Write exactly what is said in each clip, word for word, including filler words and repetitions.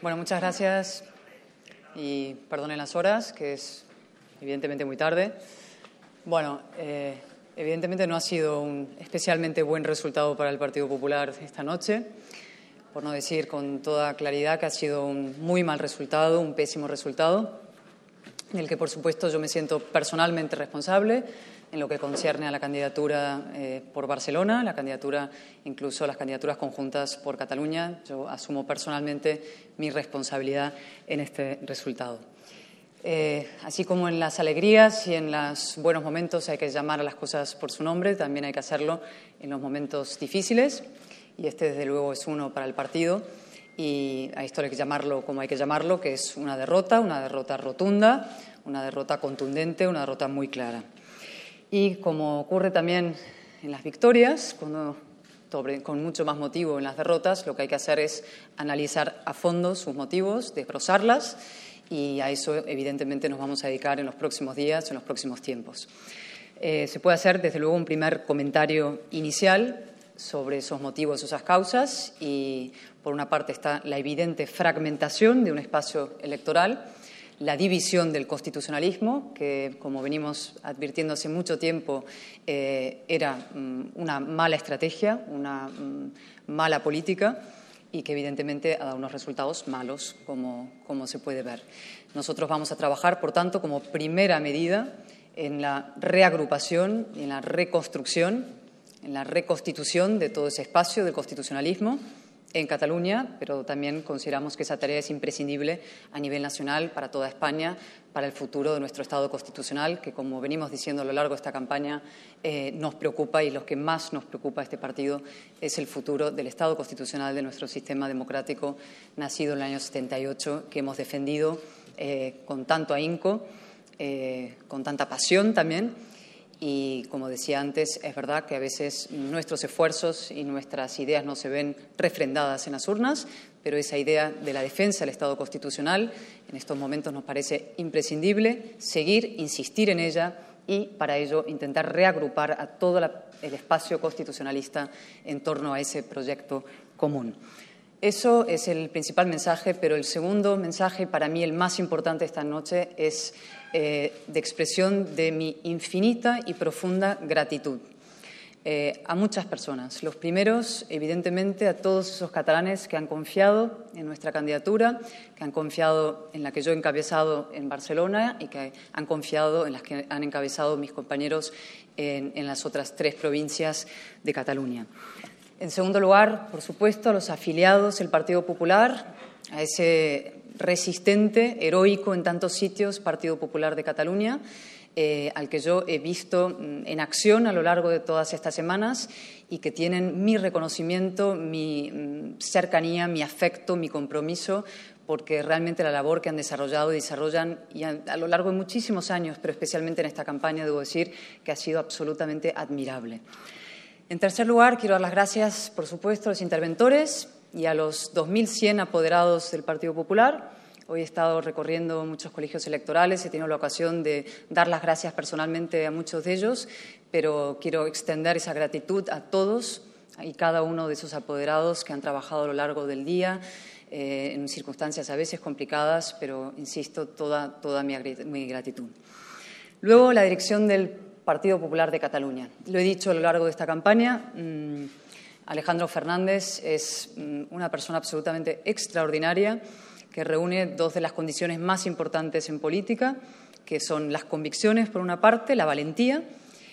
Bueno, muchas gracias y perdonen las horas, que es evidentemente muy tarde. Bueno, eh, evidentemente no ha sido un especialmente buen resultado para el Partido Popular esta noche, por no decir con toda claridad que ha sido un muy mal resultado, un pésimo resultado, del que, por supuesto, yo me siento personalmente responsable en lo que concierne a la candidatura eh, por Barcelona, la candidatura, incluso las candidaturas conjuntas por Cataluña. Yo asumo personalmente mi responsabilidad en este resultado. Eh, así como en las alegrías y en los buenos momentos hay que llamar a las cosas por su nombre, también hay que hacerlo en los momentos difíciles, y este, desde luego, es uno para el partido. Y a esto hay que llamarlo como hay que llamarlo, que es una derrota, una derrota rotunda, una derrota contundente, una derrota muy clara. Y como ocurre también en las victorias, cuando, con mucho más motivo en las derrotas, lo que hay que hacer es analizar a fondo sus motivos, desbrozarlas, y a eso evidentemente nos vamos a dedicar en los próximos días, en los próximos tiempos. Eh, se puede hacer, desde luego, un primer comentario inicial sobre esos motivos, esas causas, y por una parte está la evidente fragmentación de un espacio electoral, la división del constitucionalismo, que, como venimos advirtiendo hace mucho tiempo, eh, era um, una mala estrategia, una um, mala política, y que evidentemente ha dado unos resultados malos, como, como se puede ver. Nosotros vamos a trabajar, por tanto, como primera medida en la reagrupación y en la reconstrucción, en la reconstitución de todo ese espacio del constitucionalismo en Cataluña, pero también consideramos que esa tarea es imprescindible a nivel nacional para toda España, para el futuro de nuestro Estado constitucional, que, como venimos diciendo a lo largo de esta campaña, eh, nos preocupa, y lo que más nos preocupa a este partido es el futuro del Estado constitucional de nuestro sistema democrático nacido en el año setenta y ocho, que hemos defendido eh, con tanto ahínco, eh, con tanta pasión también. Y, como decía antes, es verdad que a veces nuestros esfuerzos y nuestras ideas no se ven refrendadas en las urnas, pero esa idea de la defensa del Estado constitucional en estos momentos nos parece imprescindible seguir, insistir en ella, y para ello intentar reagrupar a todo la, el espacio constitucionalista en torno a ese proyecto común. Eso es el principal mensaje, pero el segundo mensaje, para mí el más importante esta noche, es eh, de expresión de mi infinita y profunda gratitud eh, a muchas personas. Los primeros, evidentemente, a todos esos catalanes que han confiado en nuestra candidatura, que han confiado en la que yo he encabezado en Barcelona y que han confiado en las que han encabezado mis compañeros en, en las otras tres provincias de Cataluña. En segundo lugar, por supuesto, a los afiliados del Partido Popular, a ese resistente, heroico en tantos sitios Partido Popular de Cataluña, eh, al que yo he visto en acción a lo largo de todas estas semanas y que tienen mi reconocimiento, mi cercanía, mi afecto, mi compromiso, porque realmente la labor que han desarrollado y desarrollan y a, a lo largo de muchísimos años, pero especialmente en esta campaña, debo decir que ha sido absolutamente admirable. En tercer lugar, quiero dar las gracias, por supuesto, a los interventores y a los dos mil cien apoderados del Partido Popular. Hoy he estado recorriendo muchos colegios electorales, he tenido la ocasión de dar las gracias personalmente a muchos de ellos, pero quiero extender esa gratitud a todos y cada uno de esos apoderados que han trabajado a lo largo del día, eh, en circunstancias a veces complicadas, pero, insisto, toda, toda mi, mi gratitud. Luego, la dirección del Partido Popular de Cataluña. Lo he dicho a lo largo de esta campaña, mmm, Alejandro Fernández es mmm, una persona absolutamente extraordinaria que reúne dos de las condiciones más importantes en política, que son las convicciones, por una parte, la valentía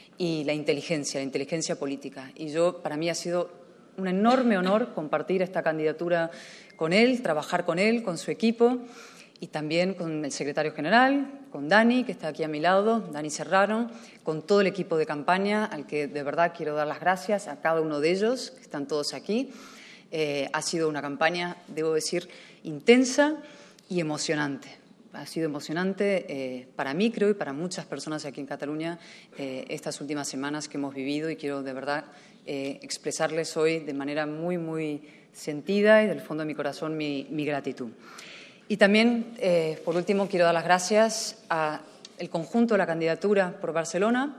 y la inteligencia, la inteligencia política. Y yo, para mí ha sido un enorme honor compartir esta candidatura con él, trabajar con él, con su equipo, y también con el secretario general, con Dani, que está aquí a mi lado, Dani Serrano, con todo el equipo de campaña, al que de verdad quiero dar las gracias a cada uno de ellos, que están todos aquí. Eh, ha sido una campaña, debo decir, intensa y emocionante. Ha sido emocionante eh, para mí, creo, y para muchas personas aquí en Cataluña eh, estas últimas semanas que hemos vivido, y quiero de verdad eh, expresarles hoy de manera muy, muy sentida y del fondo de mi corazón mi, mi gratitud. Y también, eh, por último, quiero dar las gracias al conjunto de la candidatura por Barcelona,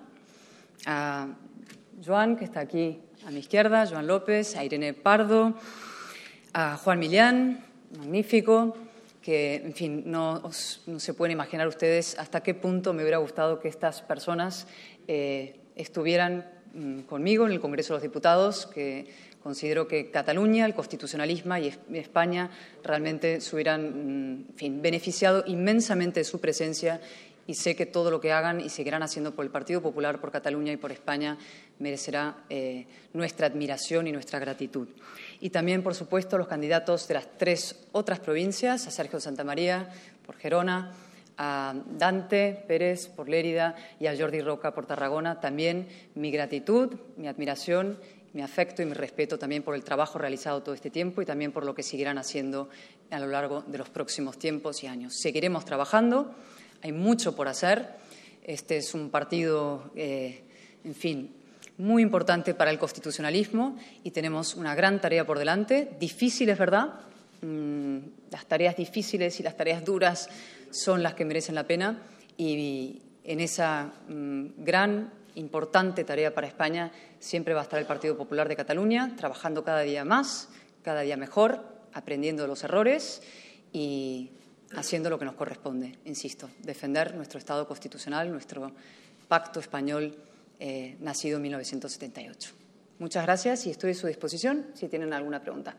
a Joan, que está aquí a mi izquierda, Joan López, a Irene Pardo, a Juan Millán, magnífico, que, en fin, no, os, no se pueden imaginar ustedes hasta qué punto me hubiera gustado que estas personas eh, estuvieran mm, conmigo en el Congreso de los Diputados, que considero que Cataluña, el constitucionalismo y España realmente se hubieran mm, en fin, beneficiado inmensamente de su presencia, y sé que todo lo que hagan y seguirán haciendo por el Partido Popular, por Cataluña y por España merecerá eh, nuestra admiración y nuestra gratitud. Y también, por supuesto, los candidatos de las tres otras provincias, a Sergio Santamaría por Gerona, a Dante Pérez por Lérida y a Jordi Roca por Tarragona, también mi gratitud, mi admiración, mi afecto y mi respeto también por el trabajo realizado todo este tiempo y también por lo que seguirán haciendo a lo largo de los próximos tiempos y años. Seguiremos trabajando. Hay mucho por hacer. Este es un partido, eh, en fin, muy importante para el constitucionalismo y tenemos una gran tarea por delante. Difícil, es verdad. Mm, las tareas difíciles y las tareas duras son las que merecen la pena y en esa mm, gran, importante tarea para España siempre va a estar el Partido Popular de Cataluña, trabajando cada día más, cada día mejor, aprendiendo de los errores y haciendo lo que nos corresponde, insisto, defender nuestro Estado constitucional, nuestro pacto español eh, nacido en mil novecientos setenta y ocho. Muchas gracias y estoy a su disposición si tienen alguna pregunta.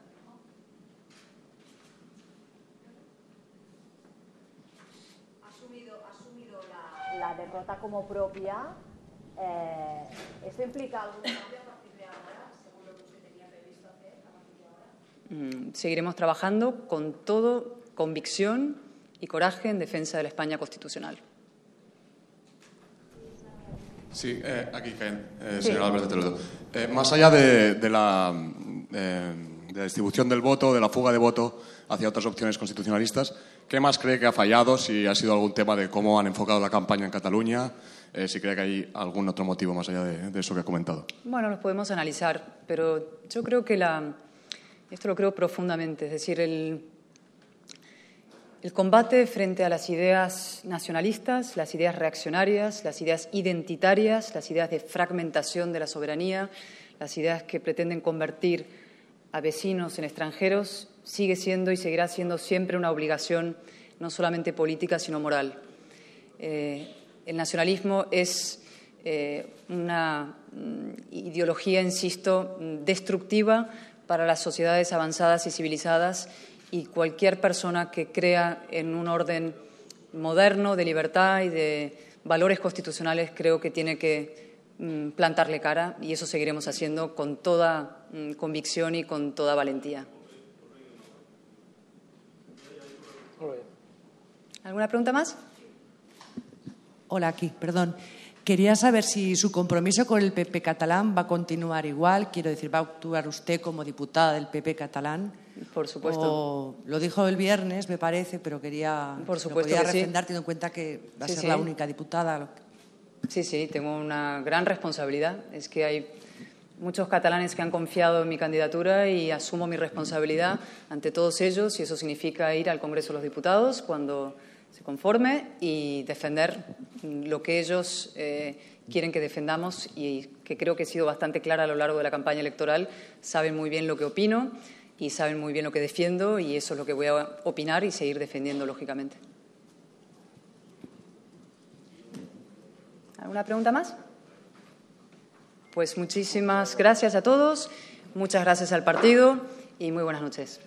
Ha asumido, ha asumido la, la derrota como propia. Eh, ¿Esto implica algún cambio a partir de ahora, según lo que usted tenía previsto hacer a partir de ahora? Mm, seguiremos trabajando con todo convicción y coraje en defensa de la España constitucional. Sí, eh, aquí, Jaén, eh, Sí. señor Albert de Toledo. Eh, más allá de, de, la, eh, de la distribución del voto, de la fuga de voto hacia otras opciones constitucionalistas, ¿qué más cree que ha fallado? Si ha sido algún tema de cómo han enfocado la campaña en Cataluña, eh, si cree que hay algún otro motivo más allá de, de eso que ha comentado. Bueno, los podemos analizar, pero yo creo que la, esto lo creo profundamente, es decir, el, el combate frente a las ideas nacionalistas, las ideas reaccionarias, las ideas identitarias, las ideas de fragmentación de la soberanía, las ideas que pretenden convertir a vecinos en extranjeros, sigue siendo y seguirá siendo siempre una obligación no solamente política, sino moral. Eh, el nacionalismo es eh, una mm, ideología, insisto, destructiva para las sociedades avanzadas y civilizadas, y cualquier persona que crea en un orden moderno de libertad y de valores constitucionales creo que tiene que mm, plantarle cara, y eso seguiremos haciendo con toda mm, convicción y con toda valentía. ¿Alguna pregunta más? Hola, aquí, perdón. Quería saber si su compromiso con el P P catalán va a continuar igual. Quiero decir, ¿va a actuar usted como diputada del P P catalán? Por supuesto. O, lo dijo el viernes, me parece, pero quería Por supuesto lo podía que sí. refrendar teniendo en cuenta que va a Sí, ser sí. la única diputada. Sí, sí, tengo una gran responsabilidad. Es que hay muchos catalanes que han confiado en mi candidatura y asumo mi responsabilidad ante todos ellos, y eso significa ir al Congreso de los Diputados cuando se conforme y defender lo que ellos eh, quieren que defendamos, y que creo que he sido bastante clara a lo largo de la campaña electoral. Saben muy bien lo que opino y saben muy bien lo que defiendo, y eso es lo que voy a opinar y seguir defendiendo, lógicamente. ¿Alguna pregunta más? Pues muchísimas gracias a todos, muchas gracias al partido y muy buenas noches.